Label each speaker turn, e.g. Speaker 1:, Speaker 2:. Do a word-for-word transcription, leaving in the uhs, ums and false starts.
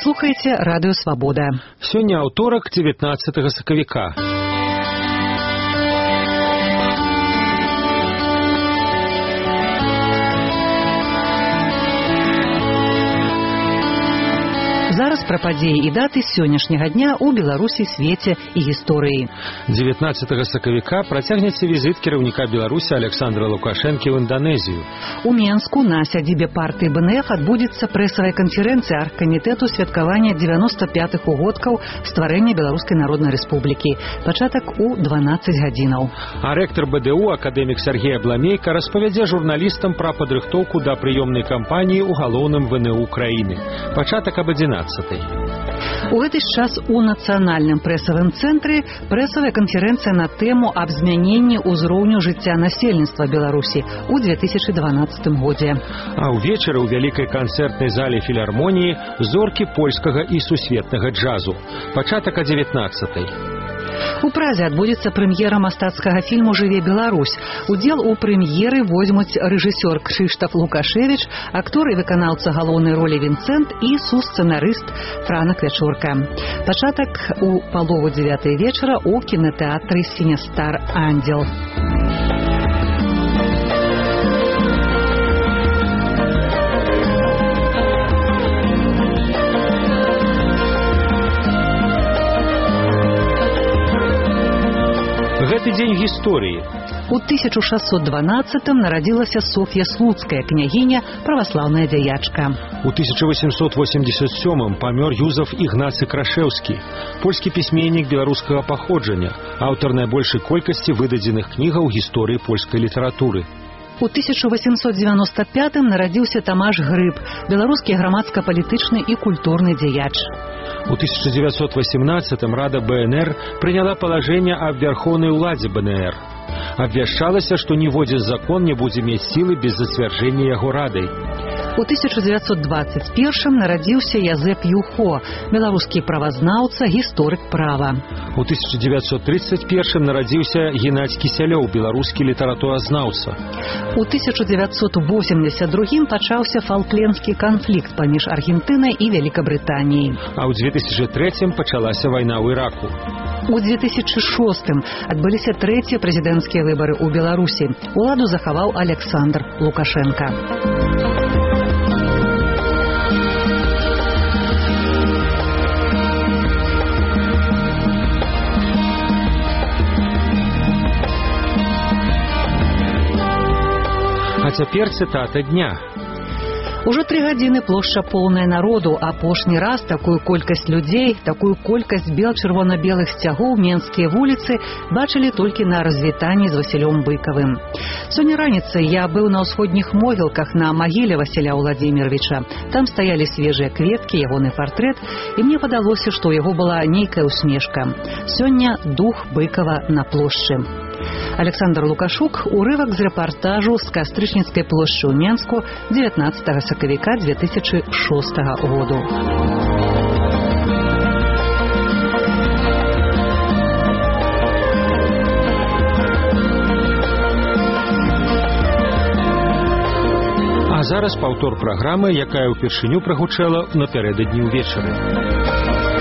Speaker 1: слухаеце радыё Свабода.
Speaker 2: Сёння аўторак, дзевятнаццатага сакавіка.
Speaker 1: Зараз пра падзеі і даты сённяшняга дня ў Беларусі, свеце і гісторыі.
Speaker 2: дзевятнаццатага сакавіка працягнецца візіт кіраўніка Беларусі Александра Лукашэнкі ў Інданезію.
Speaker 1: У Менску на сядзібе партыі бэ эн эф адбудзецца прэсавая канферэнцыя аргкамітэту святкавання дзевяноста пятых угодкаў стварэння Беларускай Народнай Рэспублікі. Пачатак у дванаццаць гадзінаў.
Speaker 2: А рэктар бэ дэ у акадэмік Сергей Абламейка распавядзе журналістам пра падрыхтоўку да прыёмнай кампаніі ў галоўным вэ эн э Украіны. Пачатак аб адзінаццатай.
Speaker 1: У гэты ж час у нацыянальным прэсавым цэнтры прэсавая канферэнцыя на тэму аб змяненні ўзроўню жыцця насельніцтва Беларусі ў две тысячы дванаццатым годзе.
Speaker 2: А ўвечары ў вялікай канцэртнай зале філармоніі зоркі польскага і сусветнага джазу. Пачатак о дзевятнаццатай.
Speaker 1: У Празе адбудзецца прэм'ера мастацкага фільму «Жыве Беларусь». Удзел у прэм'еры возьмуць рэжысёр Крыштаф Лукашевіч, актор і выканаўца галоўнай ролі Вінцэнт і сусцэнарыст Франак Вячорка. Пачатак у палову дзевятай вечара у кінатэатры «Сінестар Андзел».
Speaker 2: Гэты дзень гісторыі.
Speaker 1: У тысяча шэсцьсот дванаццатым нарадзілася Соф'я Слуцкая, княгіня, праваслаўная дзяячка.
Speaker 2: У тысяча восемьсот восемьдесят сёмым памёр Юзаф Ігнацый Крашэўскі, польскі пісьменнік беларускага паходжання, аўтар найбольшай колькасці выдадзеных кнігаў гісторыі польскай літаратуры.
Speaker 1: У тысяча восемьсот девяносто пятым нарадзіўся Тамаш Грыб, беларускі грамадска-палітычны і культурны дзеяч.
Speaker 2: У тысяча девятьсот восемнадцатым Рада бэ эн эр прыняла палажэнне аб вярхоўнай уладзе бэ эн эр. Абвяшчалася, што ніводзін закон не будзе мець сілы без зацвярджэння яго радай.
Speaker 1: У тысяча девятьсот двадцать первым нарадзіўся Язэп Юхо, беларускі правазнаўца, гісторык права.
Speaker 2: У тысяча девятьсот тридцать первым нарадзіўся Геннадзь Кісялёў, беларускі літаратуразнаўца.
Speaker 1: У тысяча девятьсот восемьдесят другім пачаўся фалклендскі канфлікт паміж Аргентынай і Вялікабрытаніяй.
Speaker 2: А ў две тысячи трэцім пачалася вайна ў Іраку.
Speaker 1: У две тысячи шостым адбыліся трэція прэзідэнцкія выбары ў Беларусі. Уладу захаваў Александр Лукашенка.
Speaker 2: А цяпер цытата дня.
Speaker 1: Ужо тры гадзіны плошча поўная народу. Апошні раз такую колькасць людзей, такую колькасць бел-чырвона-белых сцягоў менскія вуліцы бачылі толькі на развітанні з Васілём Быкавым. Сёння раніцай я быў на ўсходніх могілках на магіле Васіля Ўладзіміровича. Там стаялі свежыя кветкі, ягоны партрэт, і мне падалося, што ў яго была нейкая усмешка. Сёння дух Быкава на плошчы. Александр Лукашук, урывак з рэпартажу з Кастрычніцкай плошчы ў Менску дзевятнаццатага сакавіка две тысячи шостага году.
Speaker 2: А зараз паўтор праграмы, якая ўпершыню прагучала напярэдадні ўвечары.